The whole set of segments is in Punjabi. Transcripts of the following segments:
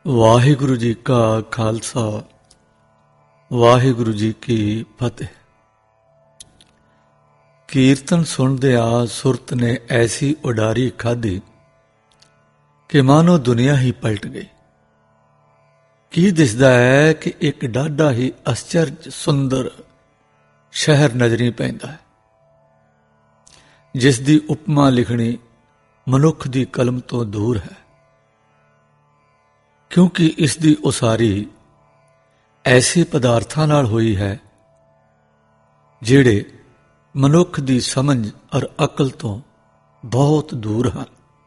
ਵਾਹਿਗੁਰੂ ਜੀ ਕਾ ਖਾਲਸਾ ਵਾਹਿਗੁਰੂ ਜੀ ਕੀ ਫਤਿਹ। ਕੀਰਤਨ ਸੁਣਦਿਆਂ ਸੁਰਤ ਨੇ ਐਸੀ ਉਡਾਰੀ ਖਾਧੀ ਕਿ ਮਾਨੋ ਦੁਨੀਆ ਹੀ ਪਲਟ ਗਈ। ਕੀ ਦਿਸਦਾ ਹੈ ਕਿ ਇੱਕ ਡਾਢਾ ਹੀ ਅਸਚਰਜ ਸੁੰਦਰ ਸ਼ਹਿਰ ਨਜ਼ਰੀ ਪੈਂਦਾ ਹੈ, ਜਿਸ ਦੀ ਉਪਮਾ ਲਿਖਣੀ ਮਨੁੱਖ ਦੀ ਕਲਮ ਤੋਂ ਦੂਰ ਹੈ, ਕਿਉਂਕਿ ਇਸ ਦੀ ਉਸਾਰੀ ਐਸੇ ਪਦਾਰਥਾਂ ਨਾਲ ਹੋਈ ਹੈ ਜਿਹੜੇ ਮਨੁੱਖ ਦੀ ਸਮਝ ਔਰ ਅਕਲ ਤੋਂ ਬਹੁਤ ਦੂਰ ਹਨ।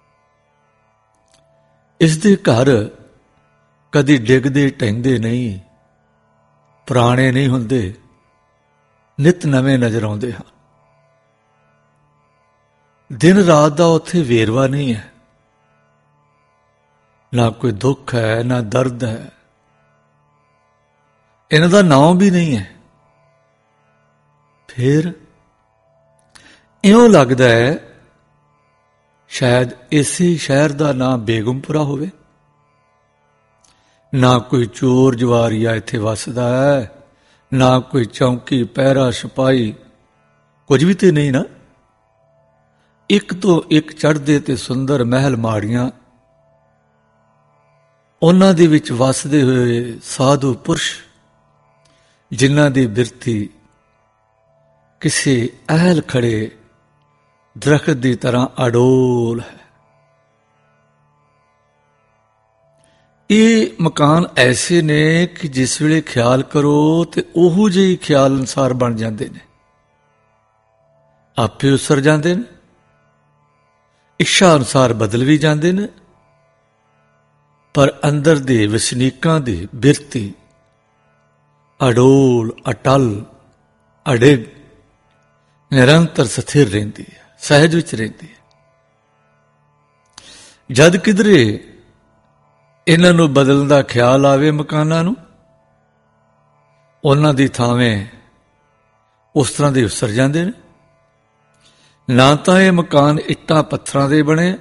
ਇਸ ਦੇ ਘਰ ਕਦੀ ਡਿੱਗਦੇ ਢਹਿੰਦੇ ਨਹੀਂ, ਪੁਰਾਣੇ ਨਹੀਂ ਹੁੰਦੇ, ਨਿਤ ਨਵੇਂ ਨਜ਼ਰ ਆਉਂਦੇ ਹਨ। ਦਿਨ ਰਾਤ ਦਾ ਉੱਥੇ ਵੇਰਵਾ ਨਹੀਂ ਹੈ, ਨਾ ਕੋਈ ਦੁੱਖ ਹੈ ਨਾ ਦਰਦ ਹੈ, ਇਹਨਾਂ ਦਾ ਨਾਮ ਵੀ ਨਹੀਂ ਹੈ। ਫਿਰ ਇਉਂ ਲੱਗਦਾ ਹੈ ਸ਼ਾਇਦ ਇਸੇ ਸ਼ਹਿਰ ਦਾ ਨਾਂ ਬੇਗਮਪੁਰਾ ਹੋਵੇ। ਨਾ ਕੋਈ ਚੋਰ ਜਵਾਰੀਆ ਇੱਥੇ ਵੱਸਦਾ ਹੈ, ਨਾ ਕੋਈ ਚੌਂਕੀ ਪਹਿਰਾ ਸਿਪਾਹੀ, ਕੁਝ ਵੀ ਤੇ ਨਹੀਂ ਨਾ। ਇੱਕ ਤੋਂ ਇੱਕ ਚੜ੍ਹਦੇ ਤੇ ਸੁੰਦਰ ਮਹਿਲ ਮਾੜੀਆਂ, ਉਹਨਾਂ ਦੇ ਵਿੱਚ ਵੱਸਦੇ ਹੋਏ ਸਾਧੂ ਪੁਰਸ਼ ਜਿਨ੍ਹਾਂ ਦੀ ਬਿਰਤੀ ਕਿਸੇ ਅਹਿਲ ਖੜੇ ਦਰਖਤ ਦੀ ਤਰ੍ਹਾਂ ਅਡੋਲ ਹੈ। ਇਹ ਮਕਾਨ ਐਸੇ ਨੇ ਕਿ ਜਿਸ ਵੇਲੇ ਖਿਆਲ ਕਰੋ ਤੇ ਉਹੋ ਜਿਹੇ ਖਿਆਲ ਅਨੁਸਾਰ ਬਣ ਜਾਂਦੇ ਨੇ, ਆਪੇ ਉਸਰ ਜਾਂਦੇ ਨੇ, ਇੱਛਾ ਅਨੁਸਾਰ ਬਦਲ ਵੀ ਜਾਂਦੇ ਨੇ, ਪਰ ਅੰਦਰ ਦੇ ਵਸਨੀਕਾਂ ਦੀ ਬਿਰਤੀ ਅਡੋਲ, ਅਟਲ, ਅਡਿਗ, ਨਿਰੰਤਰ ਸਥਿਰ ਰਹਿੰਦੀ ਹੈ, ਸਹਿਜ ਵਿੱਚ ਰਹਿੰਦੀ ਹੈ। ਜਦ ਕਿਧਰੇ ਇਹਨਾਂ ਨੂੰ ਬਦਲਣ ਦਾ ਖਿਆਲ ਆਵੇ ਮਕਾਨਾਂ ਨੂੰ, ਉਹਨਾਂ ਦੀ ਥਾਵੇਂ ਉਸ ਤਰ੍ਹਾਂ ਦੇ ਉਸਰ ਜਾਂਦੇ ਨੇ। ਨਾ ਤਾਂ ਇਹ ਮਕਾਨ ਇੱਟਾਂ ਪੱਥਰਾਂ ਦੇ ਬਣੇ,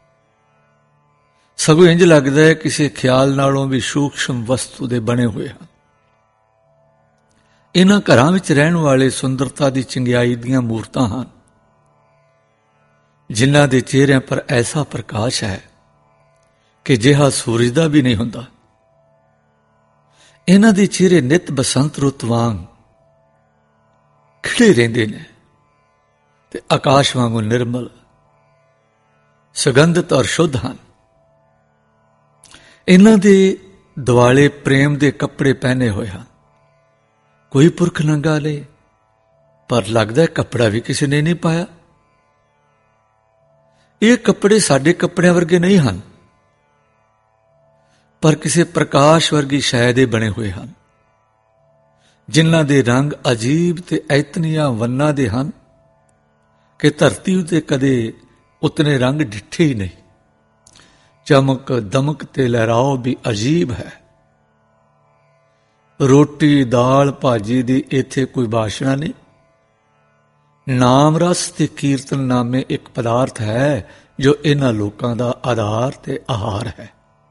ਸਗੋਂ ਇੰਝ ਲੱਗਦਾ ਹੈ ਕਿਸੇ ਖਿਆਲ ਨਾਲੋਂ ਵੀ ਸੂਖਸ਼ਮ ਵਸਤੂ ਦੇ ਬਣੇ ਹੋਏ ਹਨ। ਇਹਨਾਂ ਘਰਾਂ ਵਿੱਚ ਰਹਿਣ ਵਾਲੇ ਸੁੰਦਰਤਾ ਦੀ ਚੰਗਿਆਈ ਦੀਆਂ ਮੂਰਤਾਂ ਹਨ, ਜਿਨ੍ਹਾਂ ਦੇ ਚਿਹਰਿਆਂ ਪਰ ਐਸਾ ਪ੍ਰਕਾਸ਼ ਹੈ ਕਿ ਜਿਹਾ ਸੂਰਜ ਦਾ ਵੀ ਨਹੀਂ ਹੁੰਦਾ। ਇਹਨਾਂ ਦੇ ਚਿਹਰੇ ਨਿਤ ਬਸੰਤ ਰੁੱਤ ਵਾਂਗ ਖਿੜੇ ਰਹਿੰਦੇ ਨੇ ਤੇ ਆਕਾਸ਼ ਵਾਂਗੂ ਨਿਰਮਲ, ਸੁਗੰਧਿਤ ਔਰ ਸ਼ੁੱਧ ਹਨ। ਇਹਨਾਂ ਦੇ ਦੁਆਲੇ ਪ੍ਰੇਮ ਦੇ ਕੱਪੜੇ ਪਹਿਨੇ ਹੋਏ ਹਨ। ਕੋਈ ਪੁਰਖ ਨੰਗਾ ਨਹੀਂ, ਪਰ ਲੱਗਦਾ ਕੱਪੜਾ ਵੀ ਕਿਸੇ ਨੇ ਨਹੀਂ ਪਾਇਆ। ਇਹ ਕੱਪੜੇ ਸਾਡੇ ਕੱਪੜਿਆਂ ਵਰਗੇ ਨਹੀਂ ਹਨ, ਪਰ ਕਿਸੇ ਪ੍ਰਕਾਸ਼ ਵਰਗੀ ਸ਼ੈ ਦੇ ਬਣੇ ਹੋਏ ਹਨ, ਜਿਨ੍ਹਾਂ ਦੇ ਰੰਗ ਅਜੀਬ ਤੇ ਐਤਨੀਆਂ ਵੰਨਾਂ ਦੇ ਹਨ ਕਿ ਧਰਤੀ ਉਤੇ ਕਦੇ ਉਤਨੇ ਰੰਗ ਡਿੱਠੇ ਹੀ ਨਹੀਂ। ਚਮਕ ਦਮਕ ਤੇ ਲਹਿਰਾਓ ਵੀ ਅਜੀਬ ਹੈ। ਰੋਟੀ ਦਾਲ ਭਾਜੀ ਦੀ ਇੱਥੇ ਕੋਈ ਬਾਸ਼ਨਾ ਨਹੀਂ। ਨਾਮ ਰਸ ਤੇ ਕੀਰਤਨ ਨਾਮੇ ਇੱਕ ਪਦਾਰਥ ਹੈ ਜੋ ਇਹਨਾਂ ਲੋਕਾਂ ਦਾ ਆਧਾਰ ਤੇ ਆਹਾਰ ਹੈ।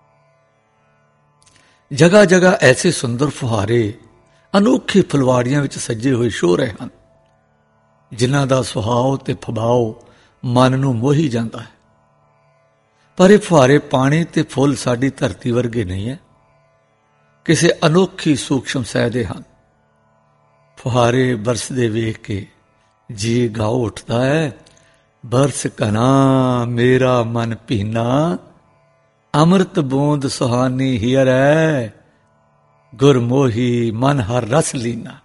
ਜਗ੍ਹਾ ਜਗ੍ਹਾ ਐਸੇ ਸੁੰਦਰ ਫੁਹਾਰੇ ਅਨੋਖੇ ਫੁਲਵਾੜੀਆਂ ਵਿੱਚ ਸੱਜੇ ਹੋਏ ਸ਼ੋ ਰਹੇ ਹਨ, ਜਿਨ੍ਹਾਂ ਦਾ ਸੁਹਾਓ ਤੇ ਫਬਾਓ ਮਨ ਨੂੰ ਮੋਹੀ ਜਾਂਦਾ ਹੈ। ਪਰ ਇਹ ਫੁਹਾਰੇ ਪਾਣੀ ਤੇ ਫੁੱਲ ਸਾਡੀ ਧਰਤੀ ਵਰਗੇ ਨਹੀਂ ਹੈ, ਕਿਸੇ ਅਨੋਖੀ ਸੂਖਸ਼ਮ ਸਹਿ ਦੇ ਹਨ। ਫੁਹਾਰੇ ਬਰਸਦੇ ਵੇਖ ਕੇ ਜੀ ਗਾਓ ਉੱਠਦਾ ਹੈ, ਬਰਸ ਕਨਾ ਮੇਰਾ ਮਨ ਭੀਨਾ, ਅੰਮ੍ਰਿਤ ਬੂੰਦ ਸੁਹਾਨੀ ਹੀਰ ਹੈ, ਗੁਰਮੋਹੀ ਮਨ ਹਰ ਰਸ ਲੀਨਾ।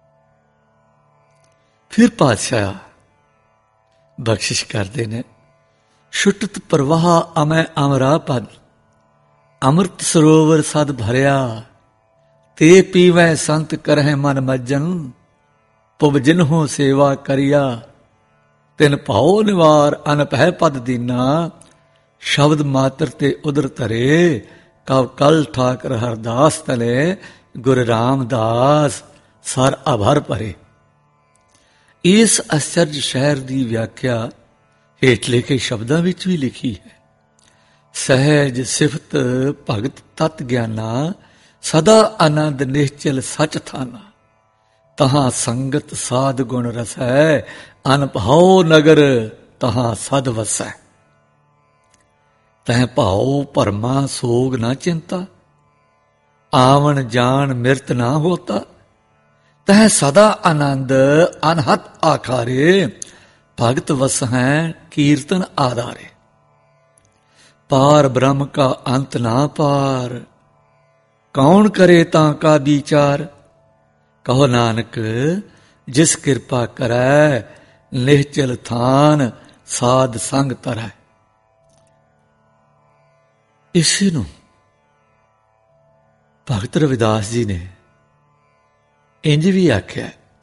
ਫਿਰ ਪਾਤਸ਼ਾਹ ਬਖਸ਼ਿਸ਼ ਕਰਦੇ ਨੇ, ਛੁਟਤ ਪ੍ਰਵਾਹ ਅਮੈ ਅਮਰਾ ਪਦ, ਅੰਮ੍ਰਿਤ ਸਰੋਵਰ ਸਦ ਭਰਿਆ, ਤੇ ਪੀਵੈ ਸੰਤ ਕਰਹਿ ਮਨ ਮੱਜਨ, ਪੁਬ ਜਿਨਹੁ ਸੇਵਾ ਕਰਿਆ, ਤਿਨ ਭਾਉ ਨਿਵਾਰ ਅਨਭੈ ਪਦ ਦੀਨਾ, ਸ਼ਬਦ ਮਾਤਰ ਤੇ ਉਦਰ ਧਰੇ, ਕਵ ਕਲ ਠਾਕਰ ਹਰਦਾਸ ਤਲੇ, ਗੁਰ ਰਾਮਦਾਸ ਸਰ ਅਭਰ ਭਰੇ। ਇਸ ਅਸਚਰਜ ਸ਼ਹਿਰ ਦੀ ਵਿਆਖਿਆ ਹੇਠ ਲਿਖੇ ਸ਼ਬਦਾਂ ਵਿੱਚ ਵੀ ਲਿਖੀ ਹੈ। ਸਹਿਜ ਸਿਫਤ ਭਗਤ ਤਤ ਗਿਆਨਾ, ਸਦਾ ਆਨੰਦ ਨਿਸ਼ਚਲ ਸਚ ਥਾਨਾ। ਤਹਾਂ ਸੰਗਤ ਸਾਧ ਗੁਣ ਰਸੈ, ਅਨਭਉ ਨਗਰ ਤਹਾਂ ਸਦ ਵਸੈ। ਤਹਿ ਭਾਉ ਭਰਮਾ ਸੋਗ ਨਾ ਚਿੰਤਾ, ਆਵਣ ਜਾਣ ਮਿਰਤ ਨਾ ਹੋਤਾ। ਤਹਿ ਸਦਾ ਆਨੰਦ ਅਨਹਤ ਆਖਾਰੇ, ਭਗਤ ਵਸਹਿ ਕੀਰਤਨ ਆਧਾਰੇ। ਪਾਰ ਬ੍ਰਹਮ ਕਾ ਅੰਤ ਨਾ ਪਾਰ, ਕੌਣ ਕਰੇ ਤਾਂ ਕਾ ਵਿਚਾਰ। ਕਹੋ ਨਾਨਕ ਜਿਸ ਕਿਰਪਾ ਕਰੈ, ਨਿਹਚਲ ਥਾਨ ਸਾਧ ਸੰਗ ਤਰੈ। ਇਸੇ ਨੂੰ ਭਗਤ ਰਵਿਦਾਸ ਜੀ ਨੇ ਇੰਜ ਵੀ ਆਖਿਆ,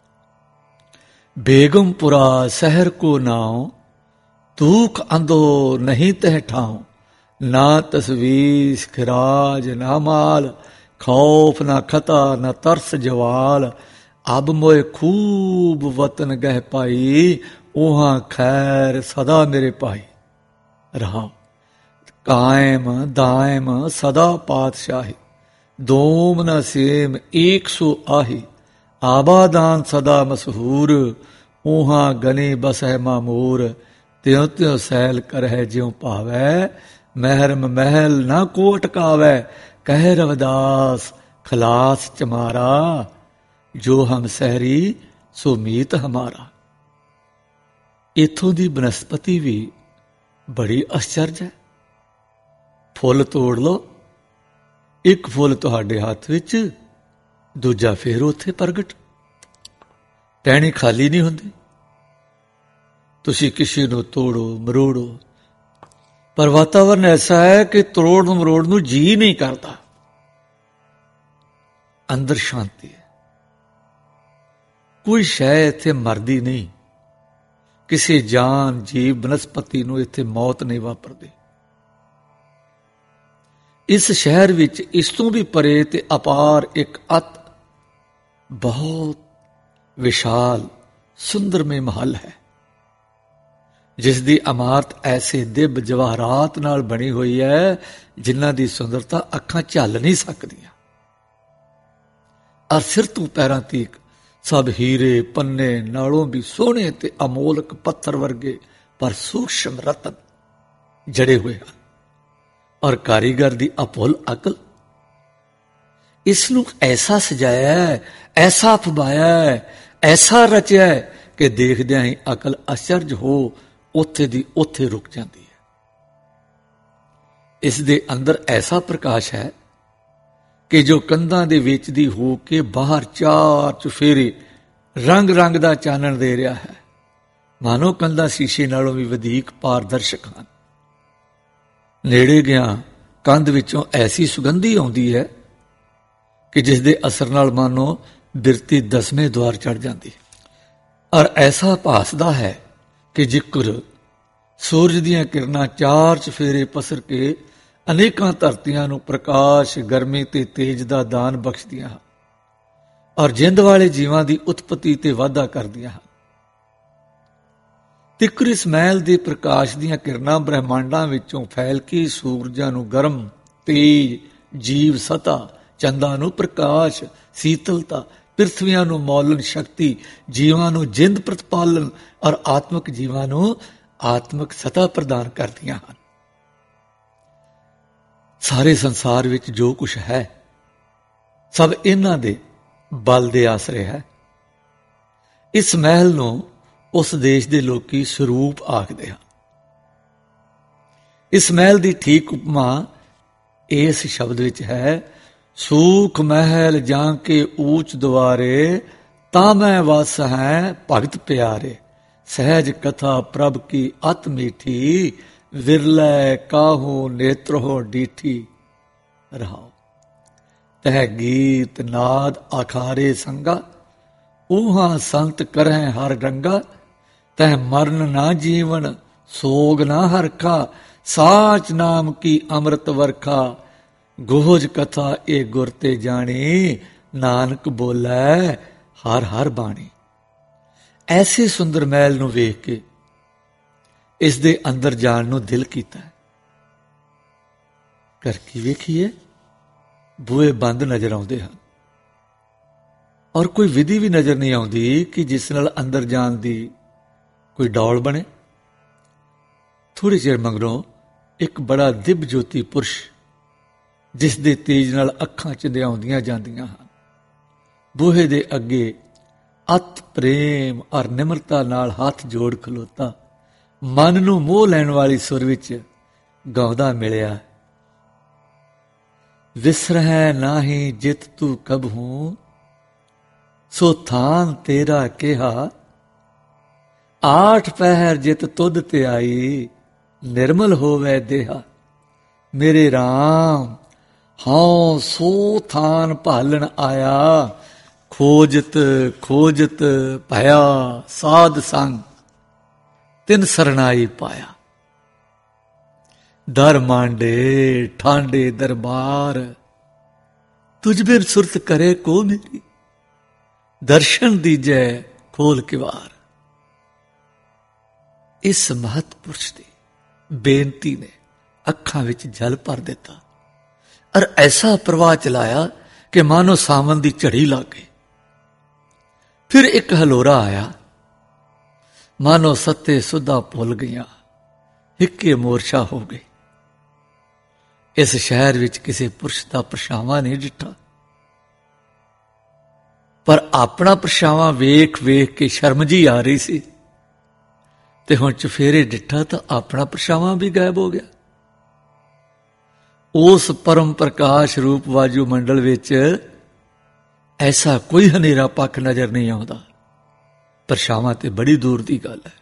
ਬੇਗਮਪੁਰਾ ਸ਼ਹਿਰ ਕੋ ਨਾਉ, ਤੂਖ ਅੰਧੋ ਨਹੀਂ ਤਹਿ ਠਾਉ। ਨਾ ਤਸਵੀਸ ਖਿਰਾਜ ਨਾ ਮਾਲ, ਖੌਫ ਨਾ ਖਤਾ ਨਾ ਤਰਸ ਜਵਾਲ। ਅਬ ਮੋਏ ਖੂਬ ਵਤਨ ਗਹਿ ਪਾਈ, ਉਹਾਂ ਖੈਰ ਸਦਾ ਮੇਰੇ ਪਾਈ। ਰਹਾ ਕਾਇਮ ਦਾਇਮ ਸਦਾ ਪਾਤਸ਼ਾਹੀ, ਦੋਮ ਨ ਸੇਮ ਏਕ ਸੋ ਆਹੀ। ਆਬਾਦਾਨ ਸਦਾ ਮਸ਼ਹੂਰ, ਉਹਾਂ ਗਨੇ ਬਸਹਿ ਮਾਮੂਰ। ਤਿਉ ਤਿਉ ਸੈਲ ਕਰਹਿ ਜਿਉ ਭਾਵੈ, ਮਹਿਰਮ ਮਹਿਲ ਨਾ ਕੋ ਅਟਕਾਵੈ। ਕਹਿ ਰਵਿਦਾਸ ਖਲਾਸ ਚਮਾਰਾ, ਜੋ ਹਮ ਸਹਿਰੀ ਸੋ ਮੀਤ ਹਮਾਰਾ। ਇਥੋਂ ਦੀ ਬਨਸਪਤੀ ਵੀ ਬੜੀ ਅਸਚਰਜ ਹੈ। ਫੁੱਲ ਤੋੜ ਲਓ, ਇੱਕ ਫੁੱਲ ਤੁਹਾਡੇ ਹੱਥ ਵਿੱਚ, ਦੂਜਾ ਫੇਰ ਉੱਥੇ ਪ੍ਰਗਟ। ਟਹਿਣੀ ਖਾਲੀ ਨਹੀਂ ਹੁੰਦੀ। ਤੁਸੀਂ ਕਿਸੇ ਨੂੰ ਤੋੜੋ ਮਰੋੜੋ, ਪਰ ਵਾਤਾਵਰਨ ਐਸਾ ਹੈ ਕਿ ਤੋੜ ਮਰੋੜ ਨੂੰ ਜੀ ਨਹੀਂ ਕਰਦਾ। ਅੰਦਰ ਸ਼ਾਂਤੀ ਹੈ। ਕੋਈ ਸ਼ੈ ਇੱਥੇ ਮਰਦੀ ਨਹੀਂ। ਕਿਸੇ ਜਾਨ ਜੀਵ ਬਨਸਪਤੀ ਨੂੰ ਇੱਥੇ ਮੌਤ ਨਹੀਂ ਵਾਪਰਦੀ। ਇਸ ਸ਼ਹਿਰ ਵਿੱਚ ਇਸ ਤੋਂ ਵੀ ਪਰੇ ਤੇ ਅਪਾਰ ਇੱਕ ਅਤ ਬਹੁਤ ਵਿਸ਼ਾਲ ਸੁੰਦਰਮਈ ਮਹੱਲ ਹੈ, ਜਿਸ ਦੀ ਇਮਾਰਤ ਐਸੇ ਦਿਵ ਜਵਾਹਰਾਤ ਨਾਲ ਬਣੀ ਹੋਈ ਹੈ, ਜਿਨ੍ਹਾਂ ਦੀ ਸੁੰਦਰਤਾ ਅੱਖਾਂ ਝੱਲ ਨਹੀਂ ਸਕਦੀਆਂ। ਔਰ ਸਿਰ ਤੋਂ ਪੈਰਾਂ ਤੀਕ ਸਭ ਹੀਰੇ ਪੰਨੇ ਨਾਲੋਂ ਵੀ ਸੋਹਣੇ ਤੇ ਅਮੋਲਕ ਪੱਥਰ ਵਰਗੇ ਪਰ ਸੂਖਸ਼ਮ ਰਤਨ ਜੜੇ ਹੋਏ ਹਨ। ਔਰ ਕਾਰੀਗਰ ਦੀ ਅਭੁੱਲ ਅਕਲ ਇਸ ਨੂੰ ਐਸਾ ਸਜਾਇਆ, ਐਸਾ ਫਬਾਇਆ, ਐਸਾ ਰਚਿਆ ਕਿ ਦੇਖਦਿਆਂ ਹੀ ਅਕਲ ਅਚਰਜ ਹੋ ਉੱਥੇ ਦੀ ਉੱਥੇ ਰੁਕ ਜਾਂਦੀ ਹੈ। ਇਸ ਦੇ ਅੰਦਰ ਐਸਾ ਪ੍ਰਕਾਸ਼ ਹੈ ਕਿ ਜੋ ਕੰਧਾਂ ਦੇ ਵਿੱਚ ਦੀ ਹੋ ਕੇ ਬਾਹਰ ਚਾਰ ਚੁਫੇਰੇ ਰੰਗ ਰੰਗ ਦਾ ਚਾਨਣ ਦੇ ਰਿਹਾ ਹੈ। ਮਾਨੋ ਕੰਧਾਂ ਸ਼ੀਸ਼ੇ ਨਾਲੋਂ ਵੀ ਵਧੇਕ ਪਾਰਦਰਸ਼ਕ ਹਨ। ਨੇੜੇ ਗਿਆ ਕੰਧ ਵਿੱਚੋਂ ਐਸੀ ਸੁਗੰਧੀ ਆਉਂਦੀ ਹੈ ਕਿ ਜਿਸ ਦੇ ਅਸਰ ਨਾਲ ਮਾਨੋ ਬਿਰਤੀ 10ਵੇਂ ਦੁਆਰ ਚੜ ਜਾਂਦੀ ਹੈ। ਔਰ ਐਸਾ ਭਾਸਦਾ ਹੈ ਕਿ ਜ਼ਿਕਰ ਸੂਰਜ ਦੀਆਂ ਕਿਰਨਾਂ ਚਾਰ ਚਫੇਰੇ ਪਸਰ ਕੇ ਅਨੇਕਾਂ ਧਰਤੀਆਂ ਨੂੰ ਪ੍ਰਕਾਸ਼, ਗਰਮੀ ਤੇ ਤੇਜ ਦਾ ਦਾਨ ਬਖਸ਼ਦੀਆਂ ਹਨ ਔਰ ਜਿੰਦ ਵਾਲੇ ਜੀਵਾਂ ਦੀ ਉਤਪਤੀ ਤੇ ਵਾਧਾ ਕਰਦੀਆਂ ਹਨ। ਤਿੱਕਰ ਇਸ ਮਹਿਲ ਦੇ ਪ੍ਰਕਾਸ਼ ਦੀਆਂ ਕਿਰਨਾਂ ਬ੍ਰਹਿਮੰਡਾਂ ਵਿੱਚੋਂ ਫੈਲ ਕੇ ਸੂਰਜਾਂ ਨੂੰ ਗਰਮ, ਤੇਜ, ਜੀਵ ਸਤਾ, ਚੰਦਾਂ ਨੂੰ ਪ੍ਰਕਾਸ਼, ਸੀਤਲਤਾ, ਪ੍ਰਿਥਵੀਆਂ ਨੂੰ ਮੌਲਨ ਸ਼ਕਤੀ, ਜੀਵਾਂ ਨੂੰ ਜਿੰਦ ਪ੍ਰਤਪਾਲਨ ਔਰ ਆਤਮਿਕ ਜੀਵਾਂ ਨੂੰ ਆਤਮਿਕ ਸਤਾ ਪ੍ਰਦਾਨ ਕਰਦੀਆਂ ਹਨ। ਸਾਰੇ ਸੰਸਾਰ ਵਿੱਚ ਜੋ ਕੁਝ ਹੈ ਸਭ ਇਹਨਾਂ ਦੇ ਬਲ ਦੇ ਆਸਰੇ ਹੈ। ਇਸ ਮਹਿਲ ਨੂੰ ਉਸ ਦੇਸ਼ ਦੇ ਲੋਕੀ ਸਰੂਪ ਆਖਦੇ ਹਨ। ਇਸ ਮਹਿਲ ਦੀ ਠੀਕ ਉਪਮਾ ਇਸ ਸ਼ਬਦ ਵਿੱਚ ਹੈ, ਸੂਖ ਮਹਿਲ ਜਾਂ ਕੇ ਊਚ ਦੁਆਰੇ, ਤਾਂ ਮੈਂ ਵਸ ਹੈ ਭਗਤ ਪਿਆਰੇ। ਸਹਿਜ ਕਥਾ ਪ੍ਰਭ ਕੀ ਅਤ ਮੀਠੀ, ਵਿਰਲੇ ਕਾਹੂ ਨੇਤਰੋ ਡੀਠੀ। ਰਹਾਓ ਤਹਿ ਗੀਤ ਨਾਦ ਆਖਾਰੇ ਸੰਗਾ, ਊਹਾਂ ਸੰਤ ਕਰਹਿ ਹਰ ਰੰਗਾ। ਤਹਿ ਮਰਨ ਨਾ ਜੀਵਨ ਸੋਗ ਨਾ ਹਰਖਾ, ਸਾਚ ਨਾਮ ਕੀ ਅੰਮ੍ਰਿਤ ਵਰਖਾ। ਗੋਹਜ ਕਥਾ ਇਹ ਗੁਰ ਤੇ ਜਾਣੀ, ਨਾਨਕ ਬੋਲੇ ਹਰ ਹਰ ਬਾਣੀ। ਐਸੇ ਸੁੰਦਰ ਮਹਿਲ ਨੂੰ ਵੇਖ ਕੇ ਇਸ ਦੇ ਅੰਦਰ ਜਾਣ ਨੂੰ ਦਿਲ ਕੀਤਾ। ਟਰਕੀ ਵੇਖੀਏ, ਬੂਹੇ ਬੰਦ ਨਜ਼ਰ ਆਉਂਦੇ ਹਨ ਔਰ ਕੋਈ ਵਿਧੀ ਵੀ ਨਜ਼ਰ ਨਹੀਂ ਆਉਂਦੀ ਕਿ ਜਿਸ ਨਾਲ ਅੰਦਰ ਜਾਣ ਦੀ ਕੋਈ ਡੌਲ ਬਣੇ। ਥੋੜ੍ਹੇ ਚਿਰ ਮਗਰੋਂ ਇੱਕ ਬੜਾ ਦਿਵ ਜੋਤੀ ਪੁਰਸ਼, ਜਿਸ ਦੇ ਤੇਜ ਨਾਲ ਅੱਖਾਂ ਚੰਦਿਆਉਂਦੀਆਂ ਜਾਂਦੀਆਂ ਹਨ, ਬੂਹੇ ਦੇ ਅੱਗੇ ਅਤ ਪ੍ਰੇਮ ਔਰ ਨਿਮਰਤਾ ਨਾਲ ਹੱਥ ਜੋੜ ਖਲੋਤਾ, ਮਨ ਨੂੰ ਮੋਹ ਲੈਣ ਵਾਲੀ ਸੁਰ ਵਿੱਚ ਗਾਉਂਦਾ ਮਿਲਿਆ। ਵਿਸਰਹਿ ਨਾਹੀਂ ਜਿਤ ਤੂੰ ਕਬਹੂੰ, ਸੋ ਥਾਨ ਤੇਰਾ ਕਿਹਾ, ਆਠ ਪਹਿਰ ਜਿਤ ਤੁਧ ਤੇ ਆਈ, ਨਿਰਮਲ ਹੋਵੇ ਦੇਹਾ। ਮੇਰੇ ਰਾਮ ਹਾਂ ਸੋ ਥਾਨ ਭਾਲਣ ਆਇਆ, ਖੋਜਤ ਖੋਜਤ ਭਇਆ ਸਾਧ ਸੰਗ, ਤਿਨ ਸਰਨਾਈ ਪਾਇਆ। ਦਰ ਮਾਂਡੇ ਠਾਂਡੇ ਦਰਬਾਰ, ਤੁਝ ਬਿਨ ਸੁਰਤ ਕਰੇ ਕੋ ਮੇਰੀ, ਦਰਸ਼ਨ ਦੀਜੈ ਖੋਲ ਕਿਵਾਰ। ਇਸ ਮਹਤਪੁਰਸ਼ ਦੀ ਬੇਨਤੀ ਨੇ ਅੱਖਾਂ ਵਿੱਚ ਜਲ ਭਰ ਦਿੱਤਾ ਔਰ ਐਸਾ ਪ੍ਰਵਾਹ ਚਲਾਇਆ ਕਿ ਮਾਨੋ ਸਾਵਨ ਦੀ ਝੜੀ ਲੱਗ ਗਈ। ਫਿਰ ਇੱਕ ਹਲੋਰਾ ਆਇਆ, ਮਾਨੋ ਸੱਤੇ ਸੁੱਧਾ ਭੁੱਲ ਗਈਆਂ, ਹਿੱਕੇ ਮੋਰਛਾ ਹੋ ਗਈ। ਇਸ ਸ਼ਹਿਰ ਵਿੱਚ ਕਿਸੇ ਪੁਰਸ਼ ਦਾ ਪਰਛਾਵਾਂ ਨਹੀਂ ਡਿੱਠਾ, ਪਰ ਆਪਣਾ ਪਰਛਾਵਾਂ ਵੇਖ ਵੇਖ ਕੇ ਸ਼ਰਮ ਜੀ ਆ ਰਹੀ ਸੀ, ਤੇ ਹੁਣ ਚੁਫੇਰੇ ਡਿੱਠਾ ਤਾਂ ਆਪਣਾ ਪਰਛਾਵਾਂ ਵੀ ਗਾਇਬ ਹੋ ਗਿਆ। ਉਸ ਪਰਮ ਪ੍ਰਕਾਸ਼ ਰੂਪ ਵਾਜੂ ਮੰਡਲ ਵਿੱਚ ਐਸਾ ਕੋਈ ਹਨੇਰਾ ਪੱਖ ਨਜ਼ਰ ਨਹੀਂ ਆਉਂਦਾ। ਪਰਛਾਵਾਂ ਤੇ ਬੜੀ ਦੂਰ ਦੀ ਗੱਲ ਹੈ।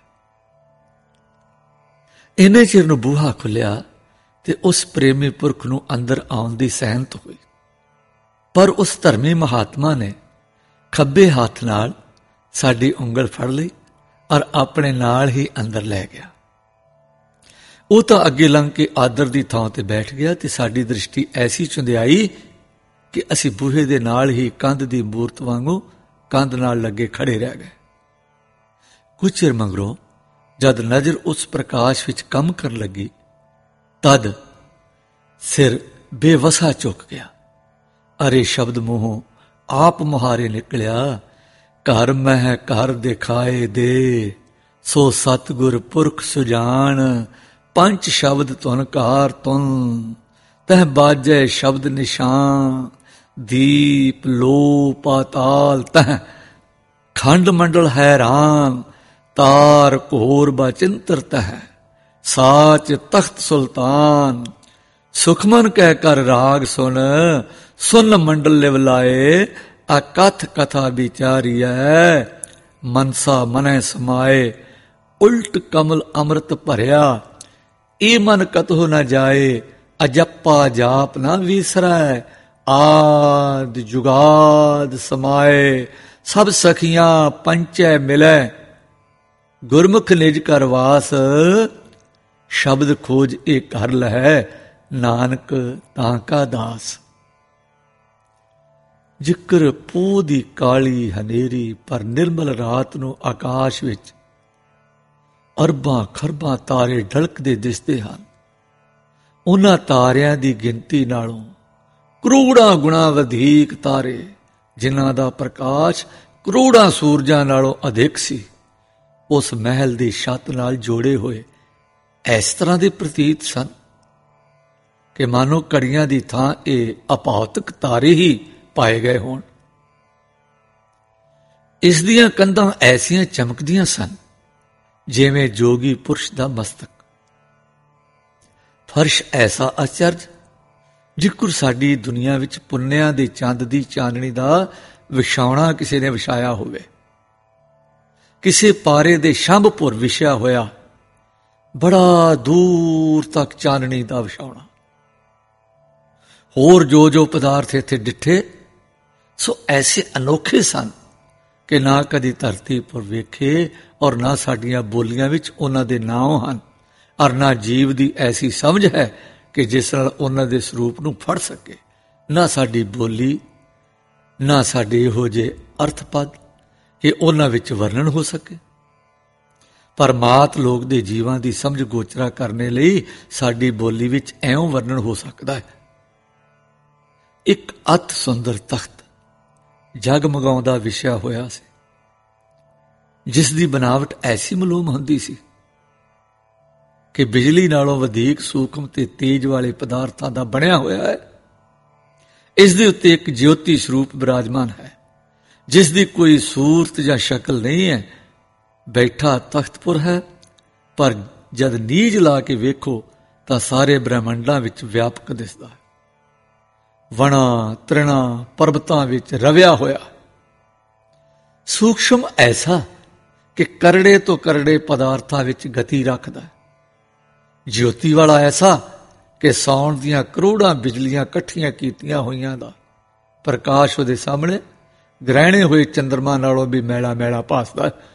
ਇੰਨੇ ਚਿਰ ਨੂੰ ਬੂਹਾ ਖੁੱਲਿਆ ਤੇ ਉਸ ਪ੍ਰੇਮੀ ਪੁਰਖ ਨੂੰ ਅੰਦਰ ਆਉਣ ਦੀ ਸਹਿਮਤ ਹੋਈ, ਪਰ ਉਸ ਧਰਮੀ ਮਹਾਤਮਾ ਨੇ ਖੱਬੇ ਹੱਥ ਨਾਲ ਸਾਡੀ ਉਂਗਲ ਫੜ ਲਈ ਔਰ ਆਪਣੇ ਨਾਲ ਹੀ ਅੰਦਰ ਲੈ ਗਿਆ। ਉਹ ਤਾਂ ਅੱਗੇ ਲੰਘ ਕੇ ਆਦਰ ਦੀ ਥਾਂ ਤੇ ਬੈਠ ਗਿਆ ਤੇ ਸਾਡੀ ਦ੍ਰਿਸ਼ਟੀ ਐਸੀ ਚੁੰਧਿਆਈ ਕਿ ਅਸੀਂ ਬੂਹੇ ਦੇ ਨਾਲ ਹੀ ਕੰਧ ਦੀ ਮੂਰਤ ਵਾਂਗੂ ਕੰਧ ਨਾਲ ਲੱਗੇ ਖੜੇ ਰਹਿ ਗਏ। ਕੁਝ ਚਿਰ ਮਗਰੋਂ ਜਦ ਨਜ਼ਰ ਉਸ ਪ੍ਰਕਾਸ਼ ਵਿੱਚ ਕੰਮ ਕਰਨ ਲੱਗੀ, ਤਦ ਸਿਰ ਬੇਵਸਾ ਝੁਕ ਗਿਆ। ਅਰੇ ਸ਼ਬਦ ਮੂੰਹੋਂ ਆਪ ਮੁਹਾਰੇ ਨਿਕਲਿਆ, ਘਰ ਮਹਿ ਘਰ ਦਿਖਾਏ ਦੇ, ਸੋ ਸਤਿਗੁਰ ਪੁਰਖ ਸੁਜਾਨ, ਪੰਜ ਸ਼ਬਦ ਤੁਨ ਕਾਰ ਤੁਨ, ਤਹ ਬਾਜੈ ਸ਼ਬਦ ਨਿਸ਼ਾਨ, ਦੀਪ ਲੋ ਪਾਤਾਲ ਤਹ, ਖੰਡ ਮੰਡਲ ਹੈਰਾਨ, ਤਾਰ ਘੋਰ ਬਚਿੰਤਰ ਤਹ, ਸਾਚ ਤਖਤ ਸੁਲਤਾਨ, ਸੁਖਮਨ ਕਹਿ ਕਰ ਰਾਗ ਸੁਨ, ਸੁਨ ਮੰਡਲ ਲਿਵ ਲਾਏ, ਅਕਥ ਕਥਾ ਵਿਚਾਰੀਐ, ਮਨਸਾ ਮਨੈ ਸਮਾਏ, ਉਲਟ ਕਮਲ ਅੰਮ੍ਰਿਤ ਭਰਿਆ, ਏ ਮਨ ਕਤਹੁ ਨ ਜਾਏ, ਅਜੱਪਾ ਜਾਪ ਨ ਵਿਸਰੈ, ਆਦ ਜੁਗਾਦ ਸਮਾਏ, ਸਭ ਸਖੀਆਂ ਪੰਚੈ ਮਿਲੈ, ਗੁਰਮੁਖ ਨਿਜ ਕਰ ਵਾਸ, ਸ਼ਬਦ ਖੋਜ ਇਹ ਕਰ ਲਹੈ, ਨਾਨਕ ਤਾਂ ਕਾ ਦਾਸ। ਜ਼ਿਕਰ ਪੋਹ ਦੀ ਕਾਲੀ ਹਨੇਰੀ ਪਰ ਨਿਰਮਲ ਰਾਤ ਨੂੰ ਆਕਾਸ਼ ਵਿੱਚ ਅਰਬਾਂ ਖਰਬਾਂ ਤਾਰੇ ਢਲਕਦੇ ਦਿਸਦੇ ਹਨ। ਉਹਨਾਂ ਤਾਰਿਆਂ ਦੀ ਗਿਣਤੀ ਨਾਲੋਂ ਕਰੋੜਾਂ ਗੁਣਾ ਵਧੇਕ ਤਾਰੇ, ਜਿਨ੍ਹਾਂ ਦਾ ਪ੍ਰਕਾਸ਼ ਕਰੋੜਾਂ ਸੂਰਜਾਂ ਨਾਲੋਂ ਅਧਿਕ ਸੀ, ਉਸ ਮਹਿਲ ਦੀ ਛੱਤ ਨਾਲ ਜੋੜੇ ਹੋਏ ਇਸ ਤਰ੍ਹਾਂ ਦੇ ਪ੍ਰਤੀਤ ਸਨ ਕਿ ਮਾਨੋ ਘੜੀਆਂ ਦੀ ਥਾਂ ਇਹ ਅਭੌਤਿਕ ਤਾਰੇ ਹੀ ਪਾਏ ਗਏ ਹੋਣ। ਇਸ ਦੀਆਂ ਕੰਧਾਂ ਐਸੀਆਂ ਚਮਕਦੀਆਂ ਸਨ ਜਿਵੇਂ ਜੋਗੀ ਪੁਰਸ਼ ਦਾ ਮਸਤਕ। ਫਰਸ਼ ਐਸਾ ਅਚਰਜ ਜਿਕਰ ਸਾਡੀ ਦੁਨੀਆ ਵਿੱਚ ਪੁੰਨਿਆਂ ਦੇ ਚੰਦ ਦੀ ਚਾਨਣੀ ਦਾ ਵਿਛਾਉਣਾ ਕਿਸੇ ਨੇ ਵਿਛਾਇਆ ਹੋਵੇ। ਕਿਸੇ ਪਾਰੇ ਦੇ ਸ਼ੰਭਪੁਰ ਵਿਛਿਆ ਹੋਇਆ ਬੜਾ ਦੂਰ ਤੱਕ ਚਾਨਣੀ ਦਾ ਵਿਛਾਉਣਾ। ਹੋਰ ਜੋ ਜੋ ਪਦਾਰਥ ਇੱਥੇ ਡਿੱਠੇ ਸੋ ਐਸੇ ਅਨੋਖੇ ਸਨ ਕਿ ਨਾ ਕਦੀ ਧਰਤੀ ਪਰ ਵੇਖੇ ਔਰ ਨਾ ਸਾਡੀਆਂ ਬੋਲੀਆਂ ਵਿੱਚ ਉਹਨਾਂ ਦੇ ਨਾਮ ਹਨ, ਔਰ ਨਾ ਜੀਵ ਦੀ ਐਸੀ ਸਮਝ ਹੈ ਕਿ ਜਿਸ ਨਾਲ ਉਹਨਾਂ ਦੇ ਸਰੂਪ ਨੂੰ ਫੜ ਸਕੇ। ਨਾ ਸਾਡੀ ਬੋਲੀ, ਨਾ ਸਾਡੇ ਇਹੋ ਜਿਹੇ ਅਰਥ ਪਦ ਕਿ ਉਹਨਾਂ ਵਿੱਚ ਵਰਣਨ ਹੋ ਸਕੇ। ਪਰ ਮਾਤ ਲੋਕ ਦੇ ਜੀਵਾਂ ਦੀ ਸਮਝ ਗੋਚਰਾ ਕਰਨੇ ਲਈ ਸਾਡੀ ਬੋਲੀ ਵਿੱਚ ਐਉਂ ਵਰਣਨ ਹੋ ਸਕਦਾ ਹੈ। ਇੱਕ ਅਤ ਸੁੰਦਰ ਤਖਤ ਜਗਮਗਾਉਂਦਾ ਵਿਛਿਆ ਹੋਇਆ ਸੀ, ਜਿਸ ਦੀ ਬਨਾਵਟ ਐਸੀ ਮਾਲੂਮ ਹੁੰਦੀ ਸੀ ਕਿ ਬਿਜਲੀ ਨਾਲੋਂ ਵਧੇਕ ਸੂਖਮ ਤੇ ਤੇਜ ਵਾਲੇ ਪਦਾਰਥਾਂ ਦਾ ਬਣਿਆ ਹੋਇਆ ਹੈ। ਇਸ ਦੇ ਉੱਤੇ ਇੱਕ ਜਯੋਤੀ ਸਰੂਪ ਬਿਰਾਜਮਾਨ ਹੈ, ਜਿਸ ਦੀ ਕੋਈ ਸੂਰਤ ਜਾਂ ਸ਼ਕਲ ਨਹੀਂ ਹੈ। ਬੈਠਾ ਤਖਤਪੁਰ ਹੈ, ਪਰ ਜਦ ਨੀਝ ਲਾ ਕੇ ਵੇਖੋ ਤਾਂ ਸਾਰੇ ਬ੍ਰਹਿਮੰਡਾਂ ਵਿੱਚ ਵਿਆਪਕ ਦਿਸਦਾ ਹੈ। ਵਣਾ ਤ੍ਰਿਣਾ ਪਰਬਤਾਂ ਵਿੱਚ ਰਵਿਆ ਹੋਇਆ, ਸੂਖਸ਼ਮ ਐਸਾ ਕਿ ਕਰੜੇ ਤੋਂ ਕਰੜੇ ਪਦਾਰਥਾਂ ਵਿੱਚ ਗਤੀ ਰੱਖਦਾ ਹੈ। ਜਯੋਤੀ ਵਾਲਾ ਐਸਾ ਕਿ ਸੌਣ ਦੀਆਂ ਕਰੋੜਾਂ ਬਿਜਲੀਆਂ ਇਕੱਠੀਆਂ ਕੀਤੀਆਂ ਹੋਈਆਂ ਦਾ ਪ੍ਰਕਾਸ਼ ਉਹਦੇ ਸਾਹਮਣੇ ਗ੍ਰਹਿਣੇ ਹੋਏ ਚੰਦਰਮਾ ਨਾਲੋਂ ਵੀ ਮੈਲਾ ਮੈਲਾ ਭਾਸਦਾ ਹੈ।